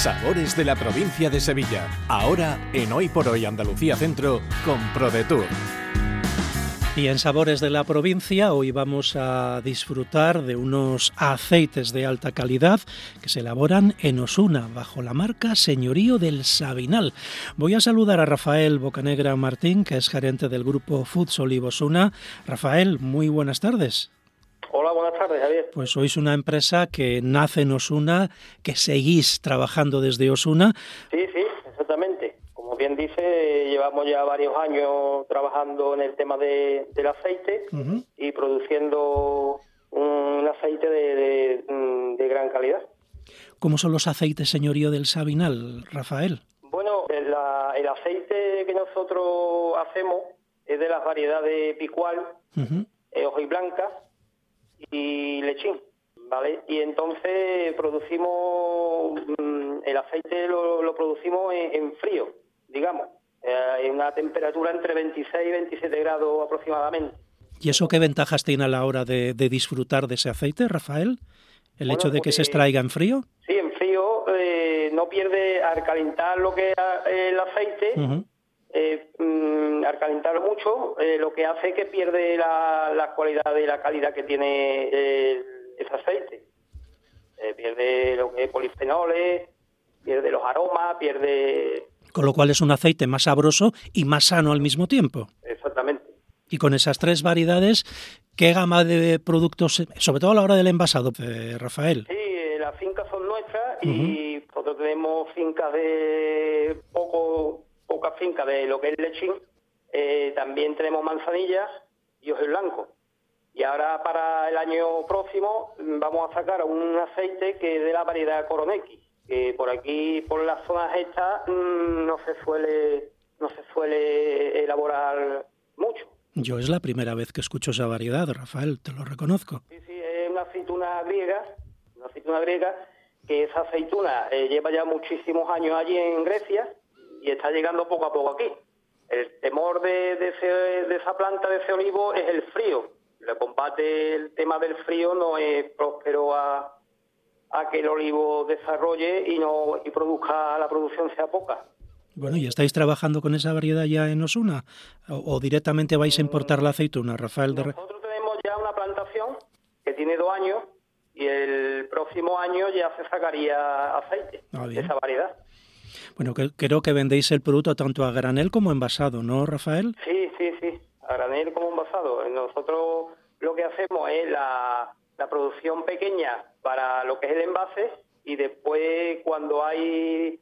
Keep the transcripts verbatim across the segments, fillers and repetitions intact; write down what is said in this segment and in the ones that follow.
Sabores de la provincia de Sevilla. Ahora en Hoy por Hoy Andalucía Centro con ProDetour. Y en Sabores de la provincia hoy vamos a disfrutar de unos aceites de alta calidad que se elaboran en Osuna bajo la marca Señorío del Sabinal. Voy a saludar a Rafael Bocanegra Martín, que es gerente del grupo Foods Olivo Osuna. Rafael, muy buenas tardes. Hola, buenas tardes, Javier. Pues sois una empresa que nace en Osuna, que seguís trabajando desde Osuna. Sí, sí, exactamente. Como bien dice, llevamos ya varios años trabajando en el tema de, del aceite uh-huh. y produciendo un aceite de, de, de gran calidad. ¿Cómo son los aceites Señorío del Sabinal, Rafael? Bueno, la, el aceite que nosotros hacemos es de las variedades Picual, uh-huh. eh, hojiblanca y lechín, ¿vale? Y entonces producimos, mmm, el aceite lo, lo producimos en, en frío, digamos, eh, en una temperatura entre veintiséis y veintisiete grados aproximadamente. ¿Y eso qué ventajas tiene a la hora de, de disfrutar de ese aceite, Rafael? ¿El bueno, hecho de que se extraiga en frío? Sí, en frío eh, no pierde, al calentar lo que es el aceite, uh-huh. eh, mm, al calentarlo mucho, eh, lo que hace es que pierde la, la cualidad y la calidad que tiene eh, ese aceite. Eh, pierde lo que es polifenoles, pierde los aromas, pierde... Con lo cual es un aceite más sabroso y más sano al mismo tiempo. Exactamente. Y con esas tres variedades, ¿qué gama de productos, sobre todo a la hora del envasado, eh, Rafael? Sí, las fincas son nuestras uh-huh. y nosotros tenemos fincas de poco, pocas fincas de lo que es lechín. Eh, también tenemos manzanillas y hojas blanco. Y ahora para el año próximo vamos a sacar un aceite que es de la variedad Coronequi, que por aquí, por las zonas estas, mmm, no se suele no se suele elaborar mucho. Yo es la primera vez que escucho esa variedad, Rafael, te lo reconozco. Sí, sí, es una aceituna griega, una aceituna griega, que esa aceituna eh, lleva ya muchísimos años allí en Grecia y está llegando poco a poco aquí. El temor de, de, ese, de esa planta, de ese olivo, es el frío. El combate, el tema del frío no es próspero a... a que el olivo desarrolle y no y produzca, la producción sea poca. Bueno, ¿y estáis trabajando con esa variedad ya en Osuna? ¿O, o directamente vais a importar la aceituna, Rafael? De... Nosotros tenemos ya una plantación que tiene dos años y el próximo año ya se sacaría aceite ah, de esa variedad. Bueno, que, creo que vendéis el producto tanto a granel como envasado, ¿no, Rafael? Sí, sí, sí, a granel como envasado. Nosotros lo que hacemos es la... la producción pequeña para lo que es el envase y después cuando hay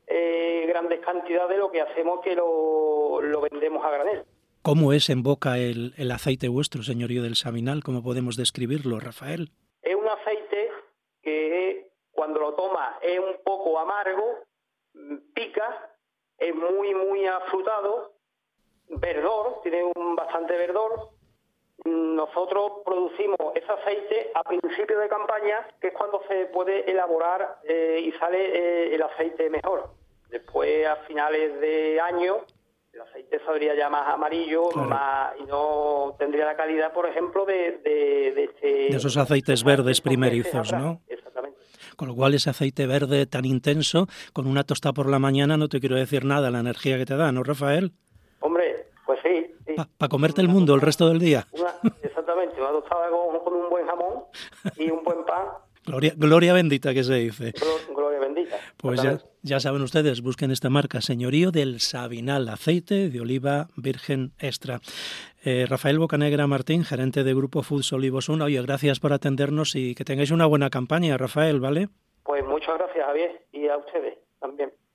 eh, grandes cantidades lo que hacemos es que lo, lo vendemos a granel. ¿Cómo es en boca el, el aceite vuestro, Señorío del Sabinal? ¿Cómo podemos describirlo, Rafael? Es un aceite que cuando lo tomas es un poco amargo, pica, es muy muy afrutado, verdor, tiene un bastante verdor. Nosotros producimos ese aceite a principio de campaña, que es cuando se puede elaborar eh, y sale eh, el aceite mejor. Después, a finales de año, el aceite saldría ya más amarillo, claro. más y no tendría la calidad, por ejemplo, de, de, de este... De esos aceites verdes primerizos, ¿no? Exactamente. Con lo cual, ese aceite verde tan intenso, con una tostada por la mañana, no te quiero decir nada, la energía que te da, ¿no, Rafael? Hombre, pues sí. sí. Para pa comerte el mundo el resto del día. Una, exactamente, una tostada con, con un buen jamón y un buen pan. Gloria, gloria bendita que se dice. Gloria bendita. Pues ya, ya saben ustedes, busquen esta marca, Señorío del Sabinal, aceite de oliva virgen extra. Eh, Rafael Bocanegra Martín, gerente de Grupo Foods Olivo Osuna. Oye, gracias por atendernos y que tengáis una buena campaña, Rafael, ¿vale? Pues muchas gracias, Javier, y a ustedes también.